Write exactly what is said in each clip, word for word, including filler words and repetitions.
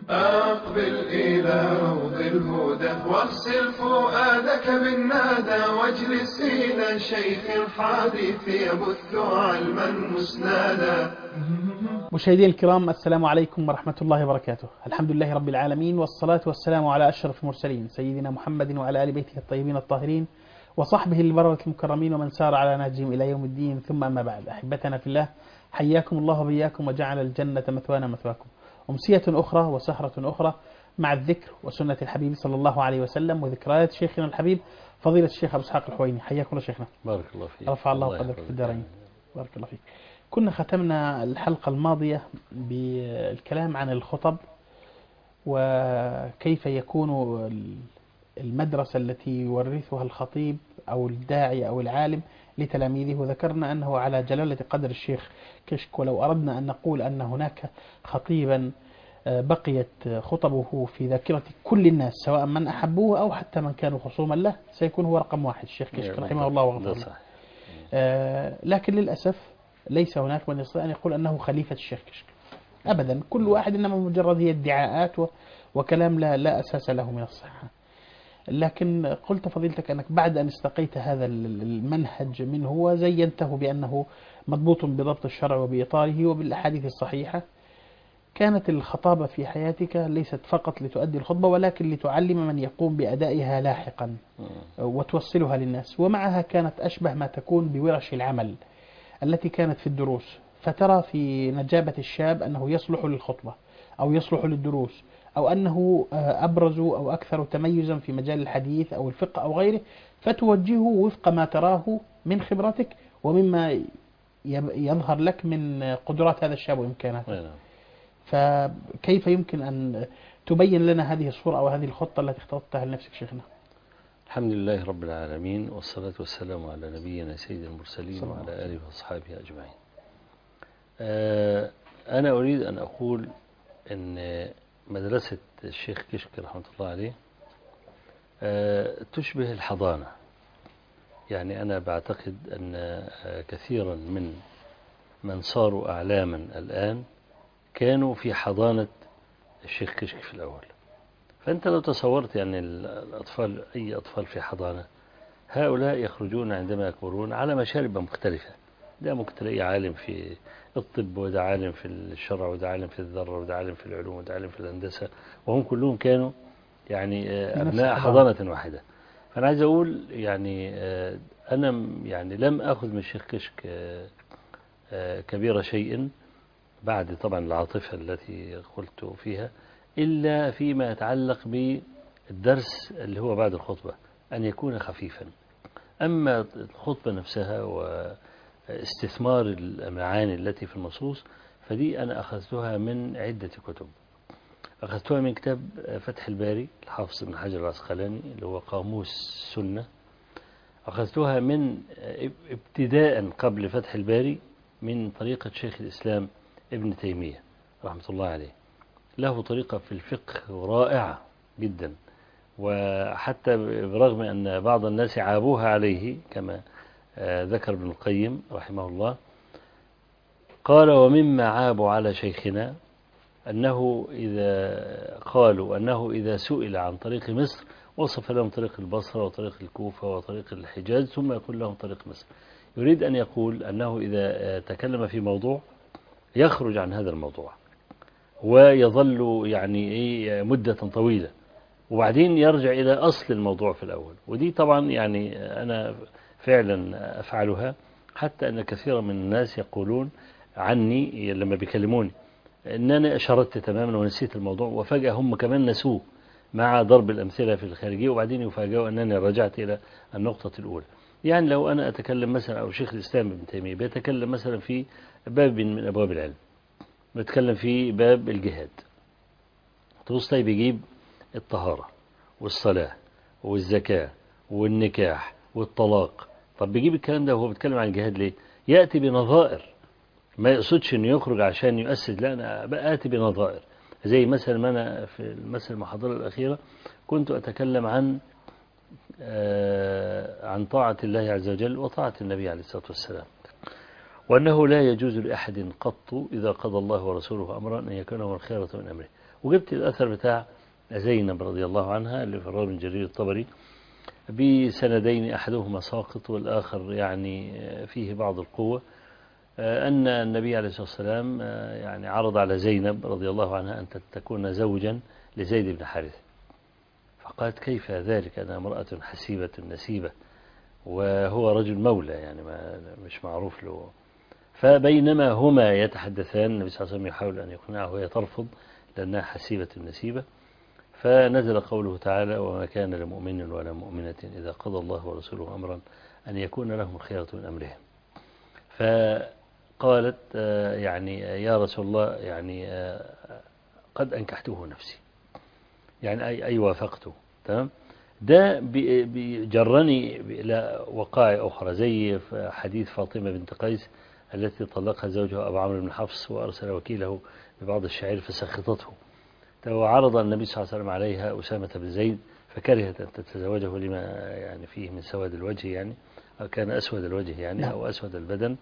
أقبل إلى روض الهدى واغسل فؤادك بالنادى واجلس إلى شيخ الحديث يبث علما مسنادا. مشاهدينا الكرام، السلام عليكم ورحمة الله وبركاته. الحمد لله رب العالمين، والصلاة والسلام على أشرف المرسلين سيدنا محمد وعلى آل بيته الطيبين الطاهرين وصحبه البررة المكرمين ومن سار على نهجهم إلى يوم الدين. ثم أما بعد، أحبتنا في الله، حياكم الله وبياكم وجعل الجنة مثوانا مثواكم. أمسية أخرى وسهرة أخرى مع الذكر وسنة الحبيب صلى الله عليه وسلم وذكريات شيخنا الحبيب فضيلة الشيخ أبو إسحاق الحويني. حياكم الله شيخنا، بارك الله فيك، رفع الله قدرك في الدارين. بارك الله فيك. كنا ختمنا الحلقة الماضية بالكلام عن الخطب وكيف يكون المدرسة التي يورثها الخطيب أو الداعي أو العالم لتلاميذه، وذكرنا أنه على جلالة قدر الشيخ كشك. ولو أردنا أن نقول أن هناك خطيبا بقيت خطبه في ذاكرة كل الناس سواء من أحبوه أو حتى من كانوا خصوما له، سيكون هو رقم واحد الشيخ كشك رحمه الله وغفر له. آه لكن للأسف ليس هناك من يستطيع أن يقول أنه خليفة الشيخ كشك أبدا. كل واحد إنما مجرد هي ادعاءات وكلام لا, لا أساس له من الصحة. لكن قلت فضيلتك أنك بعد أن استقيت هذا المنهج منه وزينته بأنه مضبوط بضبط الشرع وبإطاره وبالأحاديث الصحيحة، كانت الخطابة في حياتك ليست فقط لتؤدي الخطبة ولكن لتعلم من يقوم بأدائها لاحقا وتوصلها للناس. ومعها كانت أشبه ما تكون بورش العمل التي كانت في الدروس، فترى في نجابة الشاب أنه يصلح للخطبة أو يصلح للدروس أو أنه أبرز أو أكثر تميزا في مجال الحديث أو الفقه أو غيره، فتوجهه وفق ما تراه من خبرتك ومما يظهر لك من قدرات هذا الشاب وإمكاناته. فكيف يمكن أن تبين لنا هذه الصورة أو هذه الخطة التي اخترتها لنفسك شيخنا؟ الحمد لله رب العالمين، والصلاة والسلام على نبينا سيد المرسلين وعلى آله وأصحابه أجمعين. أنا أريد أن أقول أن مدرسة الشيخ كشك رحمة الله عليه تشبه الحضانة. يعني أنا بعتقد أن كثيرا من من صاروا أعلاما الآن كانوا في حضانة الشيخ كشك في الأول. فأنت لو تصورت يعني الأطفال، أي أطفال في حضانة، هؤلاء يخرجون عندما يكبرون على مشارب مختلفة. ده ممكن تلاقي عالم في الطب، وده عالم في الشرع، وده عالم في الذرة، وده عالم في العلوم، وده عالم في الهندسة، وهم كلهم كانوا يعني أبناء حضانة واحدة. فأنا عايز أقول يعني أنا يعني لم أخذ من الشيخ كشك كبير شيء بعد طبعا العاطفة التي قلت فيها، إلا فيما يتعلق بالدرس اللي هو بعد الخطبة أن يكون خفيفا. أما الخطبة نفسها واستثمار المعاني التي في النصوص فدي أنا أخذتها من عدة كتب. أخذتها من كتاب فتح الباري الحافظ ابن حجر العسقلاني اللي هو قاموس السنة. أخذتها من ابتداء قبل فتح الباري من طريقة شيخ الإسلام ابن تيمية رحمة الله عليه. له طريقة في الفقه رائعة جدا، وحتى برغم أن بعض الناس عابوها عليه كما ذكر ابن القيم رحمه الله، قال ومما عابوا على شيخنا أنه إذا قالوا أنه إذا سئل عن طريق مصر وصف لهم طريق البصرة وطريق الكوفة وطريق الحجاز ثم يقول لهم طريق مصر. يريد أن يقول أنه إذا تكلم في موضوع يخرج عن هذا الموضوع ويظل يعني إيه مدة طويلة وبعدين يرجع إلى أصل الموضوع في الأول. ودي طبعا يعني أنا فعلا أفعلها، حتى أن كثيرا من الناس يقولون عني لما بيكلموني أن أنا شردت تماما ونسيت الموضوع، وفجأة هم كمان نسوه مع ضرب الأمثلة في الخارجية، وبعدين يفاجئوا أنني رجعت إلى النقطة الأولى. يعني لو أنا أتكلم مثلا أو شيخ الإسلام ابن تيمية بيتكلم مثلا في باب من أبواب العلم، بيتكلم في باب الجهاد، تبص طيب يجيب الطهارة والصلاة والزكاة والنكاح والطلاق. طب بيجيب الكلام ده وهو بيتكلم عن الجهاد ليه؟ يأتي بنظائر، ما يقصدش انه يخرج عشان يؤسس، لا أنا بآتي بنظائر. زي مثلا ما أنا في مثل المحاضرة الأخيرة كنت أتكلم عن عن طاعة الله عز وجل وطاعة النبي عليه الصلاة والسلام، وأنه لا يجوز لأحد قط إذا قضى الله ورسوله أمرا أن يكون له الخيرة من أمره. وجبت الأثر بتاع زينب رضي الله عنها اللي في الراوي بن جرير الطبري بسندين أحدهما ساقط والآخر يعني فيه بعض القوة، أن النبي عليه الصلاة والسلام يعني عرض على زينب رضي الله عنها أن تكون زوجا لزيد بن حارثة، فقالت كيف ذلك أنا امرأة حسيبة نسيبة وهو رجل مولى يعني ما مش معروف له. فبينما هما يتحدثان النبي صلى الله عليه وسلم يحاول أن يقنعه وهي ترفض لأنها حسيبة نسيبة، فنزل قوله تعالى وما كان لمؤمن ولا مؤمنة إذا قضى الله ورسوله أمرا أن يكون لهم الخيرة من أمرهم. فقالت يعني يا رسول الله يعني قد أنكحته نفسي، يعني أي, أي وافقته. تمام. ده بيجرني إلى وقائع أخرى زي حديث فاطمة بنت قيس التي طلقها زوجها أبو عمرو بن حفص وأرسل وكيله ببعض الشعير فسخطته، وعرض النبي صلى الله عليه وسلم عليها أسامة بن زيد فكرهت أن تتزوجه لما يعني فيه من سواد الوجه، يعني أو كان أسود الوجه يعني أو أسود البدن.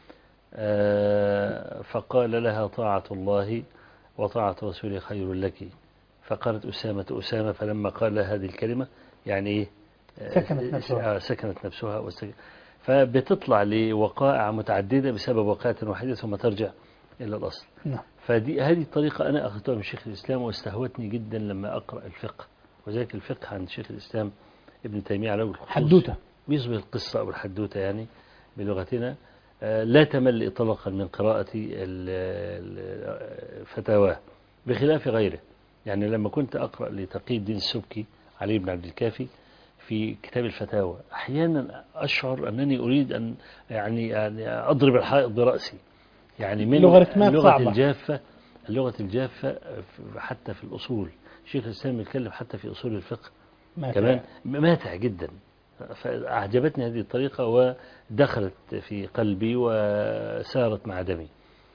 فقال لها طاعة الله وطاعة رسوله خير لك. فقالت أسامة أسامة فلما قال لها هذه الكلمة يعني إيه سكنت نفسها, سكنت نفسها وسكنت. فبتطلع لوقائع متعددة بسبب وقائع واحدة ثم ترجع إلى الأصل. نعم. فدي هذه الطريقة أنا أخذتها من شيخ الإسلام واستهوتني جدا لما أقرأ الفقه، وذلك الفقه عند شيخ الإسلام ابن تيمية على الخصوص حدوتة بيصبح القصة أو الحدوتة يعني بلغتنا. لا تمل إطلاقا من قراءة الفتاوى بخلاف غيره. يعني لما كنت أقرأ لتقي الدين السبكي علي بن عبد الكافي في كتاب الفتاوى أحيانا أشعر أنني أريد أن يعني, يعني أضرب الحائط برأسي، يعني من اللغة صعبة. الجافة اللغة الجافة حتى في الأصول. شيخ الإسلام يتكلم حتى في أصول الفقه ماتع. كمان ماتع جدا. فأعجبتني هذه الطريقة ودخلت في قلبي وسارت مع دمي.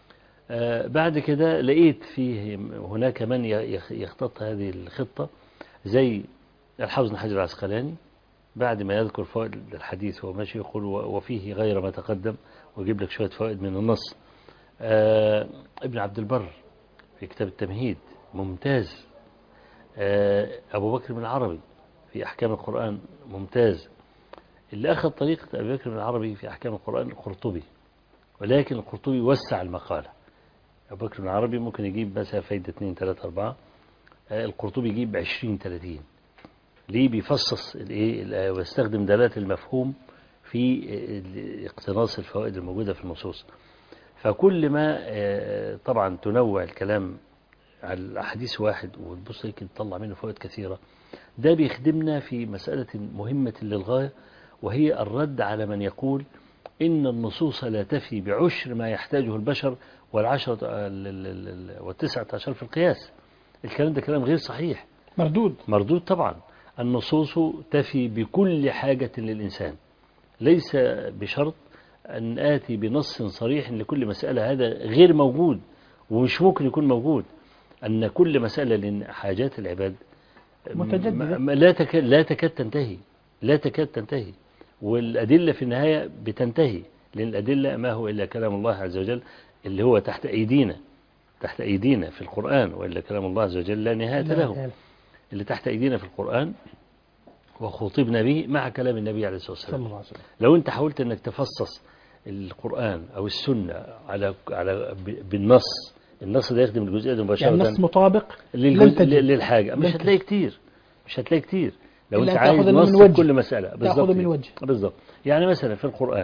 بعد كده لقيت فيه هناك من يخطط هذه الخطة زي الحافظ بن حجر العسقلاني بعد ما يذكر فوائد الحديث هو ماشي يقول وفيه غير ما تقدم ويجيب لك شوية فوائد من النص. آه ابن عبد البر في كتاب التمهيد ممتاز. آه أبو بكر بن العربي في أحكام القرآن ممتاز. اللي أخذ طريقة أبو بكر بن العربي في أحكام القرآن القرطبي، ولكن القرطبي وسع المقالة. أبو بكر بن العربي ممكن يجيب مثلا فايدة اثنين ثلاثة أربعة، آه القرطبي يجيب عشرين ثلاثين. ليه؟ بيفصص الإيه ويستخدم دلالة المفهوم في اقتناص الفوائد الموجودة في النصوص. فكل ما طبعا تنوع الكلام على الأحاديث واحد وتبص يمكن تطلع منه فوائد كثيرة، ده بيخدمنا في مسألة مهمة للغاية، وهي الرد على من يقول إن النصوص لا تفي بعشر ما يحتاجه البشر والعشرة والتسعة عشر في القياس. الكلام ده كلام غير صحيح، مردود مردود طبعا. النصوص تفي بكل حاجة للإنسان، ليس بشرط أن آتي بنص صريح لكل مسألة، هذا غير موجود ومش ممكن يكون موجود. أن كل مسألة لحاجات العباد متجددة لا تكاد لا تكاد تنتهي لا تكاد تنتهي والأدلة في النهاية بتنتهي، لأن الأدلة ما هو إلا كلام الله عز وجل اللي هو تحت أيدينا تحت أيدينا في القرآن، وإلا كلام الله عز وجل لا نهاية له، اللي تحت أيدينا في القرآن وخطبنا به مع كلام النبي عليه الصلاة والسلام. لو أنت حاولت أنك تفصص القرآن أو السنة على على بالنص، النص ده يخدم الجزئية دي مباشرة، يعني النص مطابق للحاجة، مش هتلاقي كتير مش هتلاقي كتير لو أنت عايز نص في كل مسألة بالضبط. بالضبط. يعني مثلا في القرآن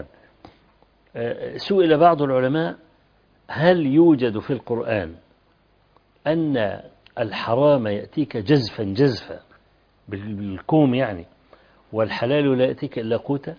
سئل بعض العلماء هل يوجد في القرآن أن الحرام يأتيك جزفا جزفا بالكوم يعني، والحلال لا يأتيك إلا قوتا؟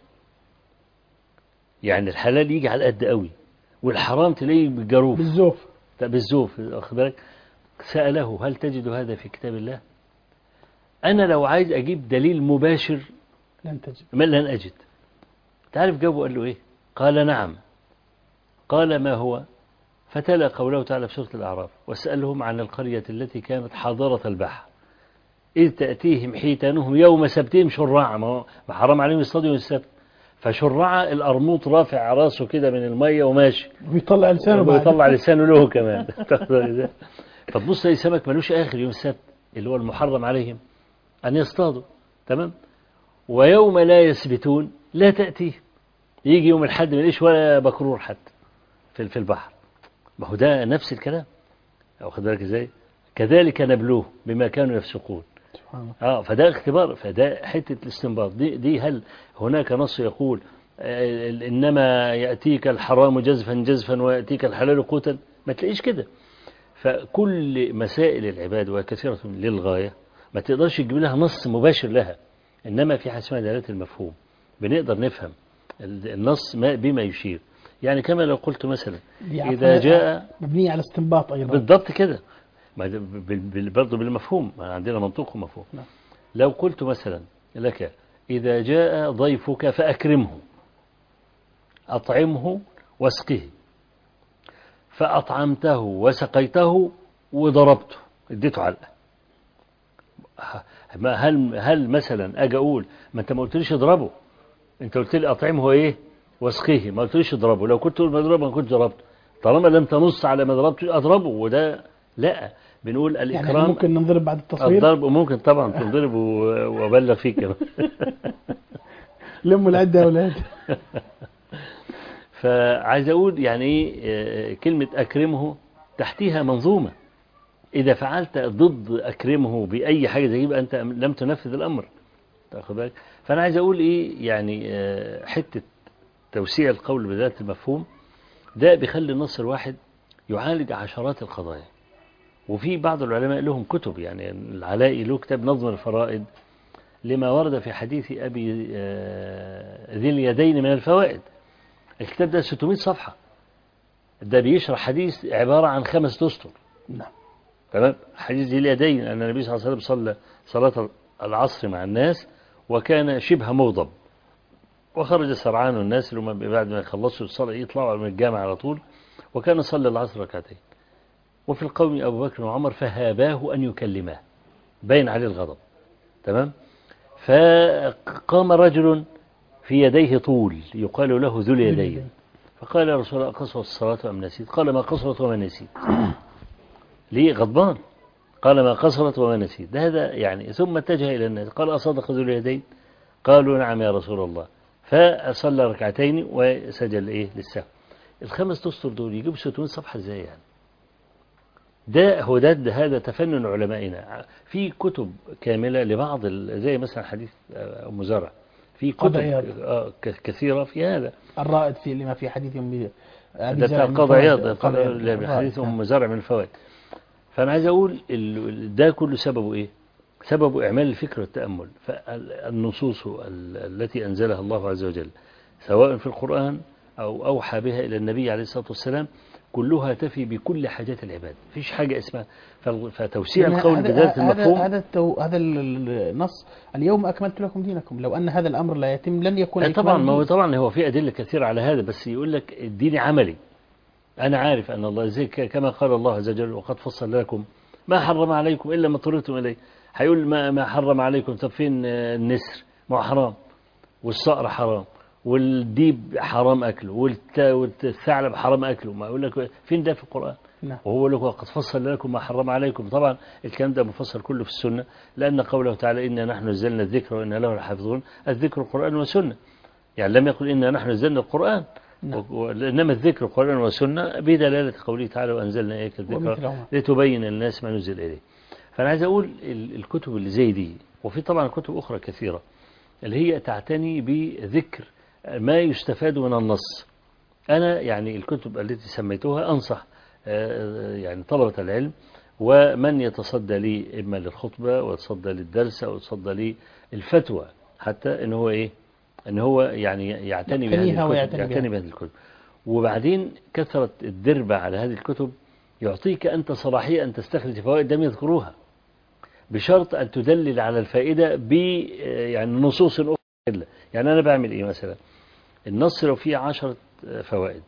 يعني الحلال يجي على قد قوي والحرام تلاقيه بالجروف بالزوف بالزوف واخد بالك. سأله هل تجد هذا في كتاب الله؟ أنا لو عايز أجيب دليل مباشر لن تجد ما لن أجد. تعرف جاوبه قال له إيه؟ قال نعم. قال ما هو؟ فتلا قوله تعالى في سورة الأعراف واسألهم عن القرية التي كانت حاضرة البحر إذ تأتيهم حيتانهم يوم سبتهم شرعا، ما حرام عليهم يصطادوا السبت، فشرع القرموط رافع راسه كده من المية وماشي، ويطلع لسانه بعد. ويطلع لسانه له كمان. فتبص أي سمك ملوش آخر يوم السبت اللي هو المحرم عليهم أن يصطادوا، تمام. ويوم لا يسبتون لا تأتيه، يجي يوم الحد ما يلاقيش ولا بكرور حتى في في البحر. ما هو ده نفس الكلام، واخد بالك ازاي؟ كذلك نبلوه بما كانوا يفسقون. اه فده اختبار، فده حته الاستنباط دي دي هل هناك نص يقول آه انما ياتيك الحرام جزفا جزفا وياتيك الحلال قوتا؟ ما تلاقيش كده. فكل مسائل العباد وكثيره للغايه ما تقدرش تجيب لها نص مباشر لها، انما في حاجه اسمها دلاله المفهوم، بنقدر نفهم النص ما بما يشير. يعني كما لو قلت مثلا إذا جاء مبنية على استنباط أيضا، بالضبط كده، برضه بالمفهوم، عندنا منطوق ومفهوم. نعم. لو قلت مثلا لك إذا جاء ضيفك فأكرمه أطعمه واسقه، فأطعمته وسقيته وضربته اديته علقة، هل هل مثلا أجي أقول ما أنت ما قلتليش اضربه، أنت قلت لي أطعمه إيه واسقيه، ما قلتليش اضربه، لو كنت تقول مضربه ما كنت ضربته، طالما لم تنص على ما ضربته أضربه. وده لا، بنقول الإكرام يعني ممكن ننضرب بعد التصوير، الضرب ممكن طبعا تنضرب وأبلغ فيك كمان. لموا العدة يا أولاد. فعايز أقول يعني إيه كلمة أكرمه تحتها منظومة، إذا فعلت ضد أكرمه بأي حاجة زي يبقى أنت لم تنفذ الأمر، تاخد بالك. فأنا عايز أقول إيه يعني حتة توسيع القول بذات المفهوم ده بيخلي النص الواحد يعالج عشرات القضايا. وفي بعض العلماء لهم كتب، يعني العلائي له كتاب نظم الفرائد لما ورد في حديث أبي ذي اليدين من الفوائد. الكتاب ده ستمائة صفحة، ده بيشرح حديث عبارة عن خمس أسطر. نعم. تمام. حديث ذي اليدين أن النبي صلى الله عليه وسلم صلى صلاة العصر مع الناس وكان شبه موضب، وخرج سرعان الناس لما بعد ما يخلصوا الصلاة يطلعوا من الجامع على طول، وكان صلى العصر ركعتين، وفي القوم أبو بكر وعمر فهاباه أن يكلماه، باين عليه الغضب. تمام. فقام رجل في يديه طول يقال له ذو اليدين، فقال يا رسول الله قصرت الصلاة أم نسيت؟ قال ما قصرت وما نسيت. ليه غضبان؟ قال ما قصرت وما نسيت. ده هذا يعني. ثم اتجه إلى الناس قال أصدق ذو اليدين؟ قالوا نعم يا رسول الله. فصلى ركعتين وسجل إيه للسهو. الخمس أسطر دول يجيبوا ستمائة صفحة ازاي يعني؟ ده هو ده, ده هذا تفنن علمائنا. في كتب كاملة لبعض زي مثلا حديث أم زرع، في كتب كثيرة في هذا. الرائد في لما في حديث أم ده بتاع قاضي عياض حديث أم زرع من الفوائد. فأنا عايز أقول ده كله سببه إيه؟ سببه إعمال الفكر والتأمل. فالنصوص التي أنزلها الله عز وجل سواء في القرآن أو أوحى بها إلى النبي عليه الصلاة والسلام كلها تفي بكل حاجات العباد، فيش حاجة اسمها. فتوسيع القول بذات المفهوم هذا هذا النص اليوم أكملت لكم دينكم، لو أن هذا الأمر لا يتم لن يكون طبعا. ما هو طبعا هو في أدلة كثيرة على هذا، بس يقول لك الدين عملي. أنا عارف أن الله زي كما قال الله عز وجل وقد فصل لكم ما حرم عليكم إلا ما اضطررتم إليه. هيقول ما ما حرم عليكم، طب فين النسر؟ ما هو حرام، والصقر حرام، والديب حرام أكله، والثعلب حرام أكله. ما يقول لك فين ده في القرآن؟ نعم. وهو لك وقد فصل لكم ما حرم عليكم. طبعا الكلام ده مفصل كله في السنة، لأن قوله تعالى إنا نحن نزلنا الذكر وإنا له لحافظون، الذكر القرآن والسنة. يعني لم يقل إنا نحن نزلنا القرآن، نعم. إنما الذكر القرآن والسنة بدلالة قوله تعالى وأنزلنا إليك الذكر لتبين للناس ما نزل إليه. فأنا عايز أقول الكتب اللي زي دي، وفي طبعا كتب أخرى كثيرة اللي هي تعتني بذكر ما يستفاد من النص. أنا يعني الكتب التي سميتها أنصح يعني طلبة العلم ومن يتصدى لي إما للخطبة ويتصدى للدرس أو يتصدى للفتوى، حتى إن هو إيه إن هو يعني يعتني بهذه الكتب، يعتني بهذه الكتب. وبعدين كثرة الدربة على هذه الكتب يعطيك أنت صلاحية أن تستخرج فوائد لم يذكروها، بشرط أن تدلل على الفائدة ب يعني نصوص أخرى. يعني أنا بعمل إيه مثلا؟ النص لو فيه عشرة فوائد،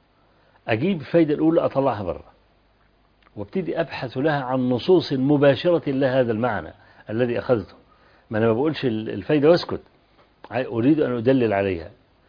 أجيب الفائدة الأولى أطلعها برا وابتدي أبحث لها عن نصوص مباشرة لهذا المعنى الذي أخذته. ما أنا ما بقولش الفائدة واسكت، أريد أن أدلل عليها.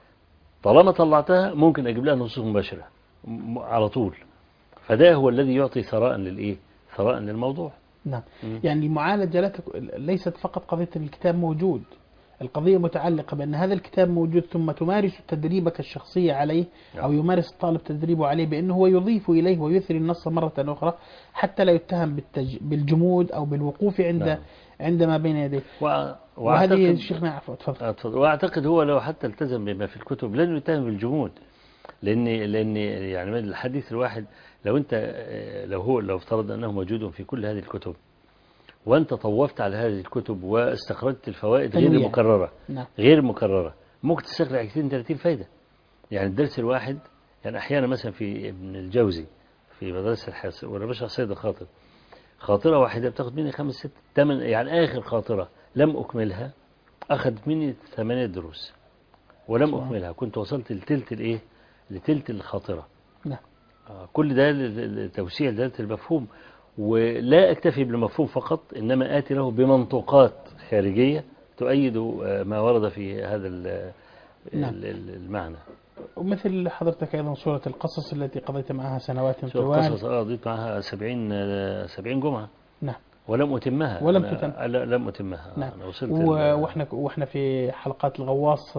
طالما طلعتها ممكن أجيب لها نصوص مباشرة على طول. فده هو الذي يعطي ثراء للإيه؟ ثراء للموضوع. نعم. يعني المعالجة لا تك... ليست فقط قضية الكتاب موجود، القضية متعلقة بأن هذا الكتاب موجود ثم تمارس تدريبك الشخصي عليه، أو يمارس الطالب تدريبه عليه بأنه هو يضيف إليه ويثري النص مرة أخرى حتى لا يتهم بالتج... بالجمود أو بالوقوف عند نعم. عندما بين يديه. و... وهذه شيخنا عفوا تفضل. وأعتقد هو لو حتى التزم بما في الكتب لن يتهم بالجمود، لأن لأن يعني الحديث الواحد لو أنت لو هو لو افترض أنه موجود في كل هذه الكتب وأنت طوفت على هذه الكتب واستخرجت الفوائد غير المكررة نعم. غير المكررة ممكن تستخرج عشرين ثلاثين فايدة. يعني الدرس الواحد يعني أحيانا مثلا في ابن الجوزي في مدرسة الحاسب ولا مش سيد الخاطر خاطرة واحدة بتاخد مني خمس ست ثمان، يعني آخر خاطرة لم أكملها أخذت مني ثمانية دروس ولم أكملها، كنت وصلت لتلت الإيه لتلت الخاطرة. نعم. آه كل ده لتوسيع ذات المفهوم، ولا أكتفي بالمفهوم فقط إنما آتي له بمنطوقات خارجية تؤيد ما ورد في هذا نعم. المعنى. ومثل حضرتك أيضا سورة القصص التي قضيت معها سنوات طوال. سورة القصص قضيت معها سبعين سبعين جمعة. نعم. ولم أتمها. ولم تتم. لم أتمها. نعم. أنا وصلت وإحنا وإحنا في حلقات الغواص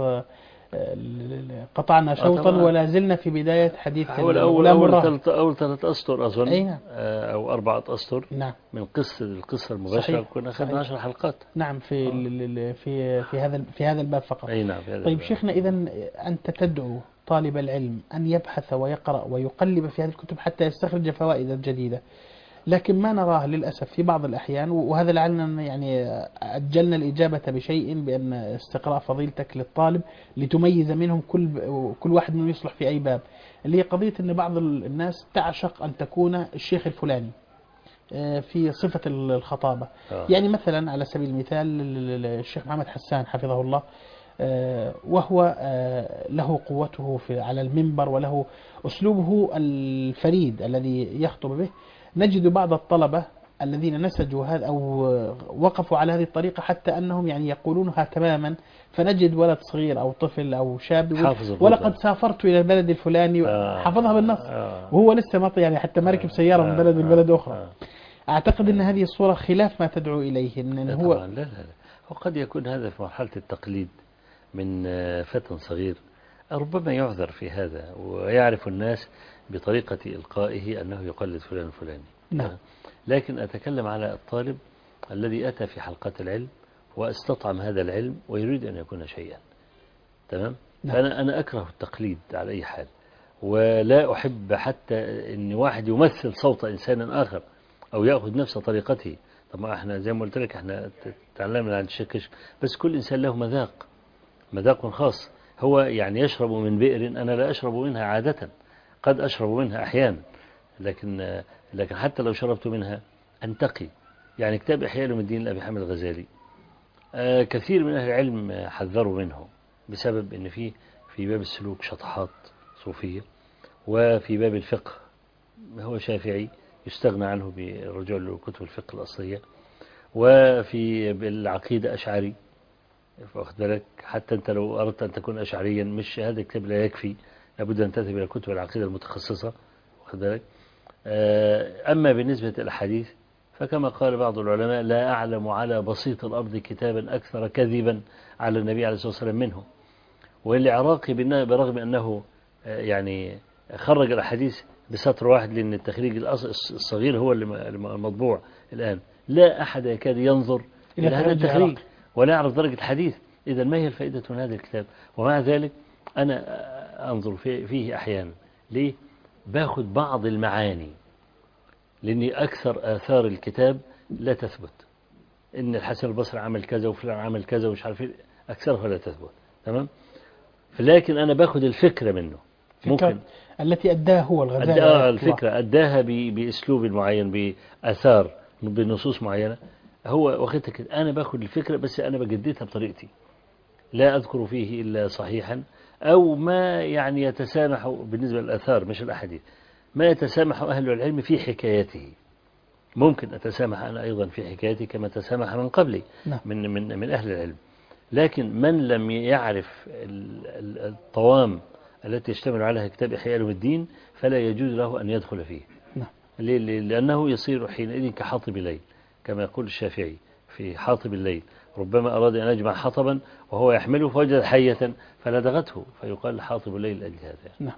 قطعنا شوطا ولا زلنا في بداية حديث أول أول أول ثلاث أول ثلاث أسطر أظن. أي. أو أربعة أسطر. نعم. من قصة القصة المباشرة كنا أخذنا عشر حلقات. نعم في آه. في في هذا في هذا الباب فقط. أي نعم في هذا طيب الباب. شيخنا إذا أنت تدعو طالب العلم أن يبحث ويقرأ ويقلب في هذه الكتب حتى يستخرج فوائد جديدة، لكن ما نراه للأسف في بعض الأحيان، وهذا لعلنا يعني أجلنا الإجابة بشيء بأن استقراء فضيلتك للطالب لتميز منهم كل كل واحد منهم يصلح في أي باب، اللي هي قضية أن بعض الناس تعشق أن تكون الشيخ الفلاني في صفة الخطابة. آه. يعني مثلا على سبيل المثال الشيخ محمد حسان حفظه الله، وهو له قوته في على المنبر وله أسلوبه الفريد الذي يخطب به. نجد بعض الطلبة الذين نسجوا هذا أو وقفوا على هذه الطريقة حتى أنهم يعني يقولونها تماما، فنجد ولد صغير أو طفل أو شاب ولقد سافرت إلى البلد الفلاني آه حفظها بالنص آه وهو لسه ما يعني حتى ما ركب سيارة من بلد لبلد أخرى. آه أعتقد أن هذه الصورة خلاف ما تدعو إليه. إن هو لا لا لا وقد يكون هذا في مرحلة التقليد من فتى صغير، ربما يعذر في هذا ويعرف الناس بطريقة إلقائه أنه يقلد فلان الفلاني. نعم. لكن أتكلم على الطالب الذي أتى في حلقات العلم واستطعم هذا العلم ويريد أن يكون شيئا. تمام. نعم. فأنا أنا أكره التقليد على أي حال، ولا أحب حتى أن واحد يمثل صوت إنسان آخر أو يأخذ نفس طريقته. طبعا احنا زي ما قلت لك احنا تعلمنا عن الشيخ، بس كل إنسان له مذاق مذاق خاص. هو يعني يشرب من بئر أنا لا أشرب منها عادة، قد أشرب منها أحيانا، لكن لكن حتى لو شربت منها أنتقي. يعني كتاب إحياء علوم الدين لأبي حامد الغزالي آه كثير من أهل العلم حذروا منه بسبب أن فيه في باب السلوك شطحات صوفية، وفي باب الفقه هو شافعي يستغنى عنه بالرجوع لكتب الفقه الأصلية، وفي العقيدة أشعري. واخد بالك حتى أنت لو أردت أن تكون أشعريا مش هذا الكتاب لا يكفي، لابد أن تذهب إلى كتب العقيدة المتخصصة. واخد بالك. أما بالنسبة للأحاديث فكما قال بعض العلماء لا أعلم على بسيط الأرض كتابا أكثر كذبا على النبي عليه الصلاة والسلام منه. والعراقي برغم أنه يعني خرج الأحاديث بسطر واحد، لأن التخريج الصغير هو المطبوع الآن، لا أحد يكاد ينظر إلى هذا التخريج ولا يعرف درجة الحديث. إذا ما هي الفائدة من هذا الكتاب؟ ومع ذلك أنا أنظر فيه أحيانا. ليه؟ باخد بعض المعاني، لأني أكثر آثار الكتاب لا تثبت. إن الحسن البصري عمل كذا وفلان عمل كذا ومش عارف ايه، أكثرها لا تثبت. تمام. لكن أنا باخد الفكرة منه. ممكن التي أداها هو الغزالي أداها الفكرة أداها بأسلوب معين بآثار بنصوص معينة، هو واخدها كده. أنا باخد الفكرة بس أنا بجددها بطريقتي، لا أذكر فيه إلا صحيحا أو ما يعني يتسامح بالنسبة للآثار مش الأحاديث، ما يتسامح أهل العلم في حكايته. ممكن أتسامح أنا أيضا في حكايتي كما تسامح من قبلي من من من أهل العلم. لكن من لم يعرف الطوام التي يشتمل عليها كتاب إحياء علوم الدين فلا يجوز له أن يدخل فيه. نعم. ليه؟ لأنه يصير حينئذ كحاطب الليل كما يقول الشافعي في حاطب الليل، ربما أراد أن يجمع حطبا وهو يحمله فوجد حية فلدغته فيقال حاطب الليل لأجل هذا. نعم.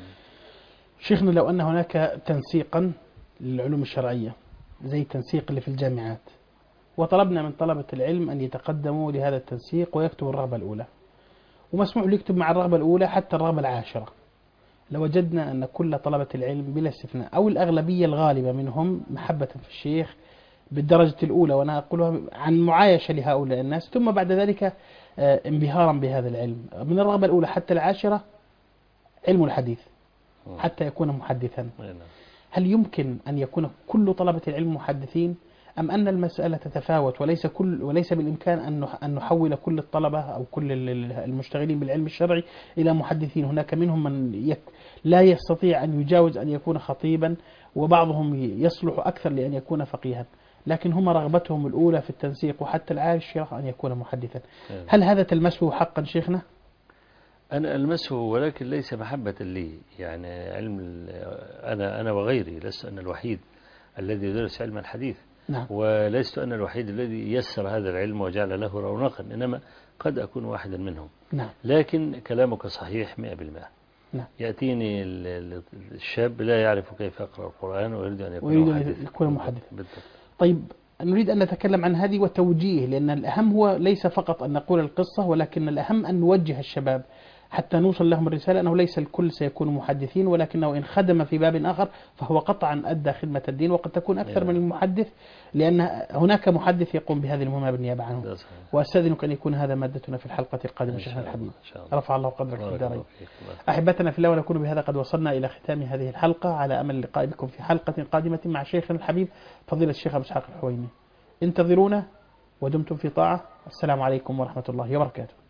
شيخنا، لو أن هناك تنسيقا للعلوم الشرعية زي التنسيق اللي في الجامعات، وطلبنا من طلبة العلم أن يتقدموا لهذا التنسيق ويكتبوا الرغبة الأولى، ومسموح له يكتب مع الرغبة الأولى حتى الرغبة العاشرة، لوجدنا أن كل طلبة العلم بلا استثناء أو الأغلبية الغالبة منهم محبة في الشيخ بالدرجة الأولى، وأنا أقولها عن معايشة لهؤلاء الناس، ثم بعد ذلك انبهارا بهذا العلم من الرغبة الأولى حتى العاشرة علم الحديث حتى يكون محدثا. هل يمكن أن يكون كل طلبة العلم محدثين، أم أن المسألة تتفاوت وليس كل وليس بالإمكان أن أن نحول كل الطلبة أو كل المشتغلين بالعلم الشرعي إلى محدثين؟ هناك منهم من يك لا يستطيع أن يجاوز أن يكون خطيبا، وبعضهم يصلح أكثر لأن يكون فقيها، لكن هم رغبتهم الأولى في التنسيق وحتى العاشرة أن يكون محدثا. هل هذا تلمسه حقا شيخنا؟ أنا ألمسه، ولكن ليس محبة لي، يعني علم أنا أنا وغيري لست أنا الوحيد الذي يدرس علم الحديث. نعم. ولست أنا الوحيد الذي يسر هذا العلم وجعل له رونقا، إنما قد أكون واحدا منهم. نعم. لكن كلامك صحيح مئة بالمئة. نعم. يأتيني الشاب لا يعرف كيف يقرأ القرآن ويريد أن يكون ويريد محدثا. أن يكون محدثا. بالضبط. طيب، نريد أن نتكلم عن هذه وتوجيه، لأن الأهم هو ليس فقط أن نقول القصة، ولكن الأهم أن نوجه الشباب حتى نوصل لهم الرسالة أنه ليس الكل سيكون محدثين، ولكنه إن خدم في باب آخر فهو قطعا أدى خدمة الدين، وقد تكون أكثر من المحدث، لأن هناك محدث يقوم بهذه المهمة بالنيابة عنه. وأستأذنك أن يكون هذا مادتنا في الحلقة القادمة شيخنا الحبيب، رفع الله قدرك في الدارين. أحبتنا في الله، ونكون بهذا قد وصلنا إلى ختام هذه الحلقة، على أمل اللقاء بكم في حلقة قادمة مع شيخنا الحبيب فضيلة الشيخ أبو إسحاق الحويني. انتظرونا ودمتم في طاعة. السلام عليكم ورحمة الله وبركاته.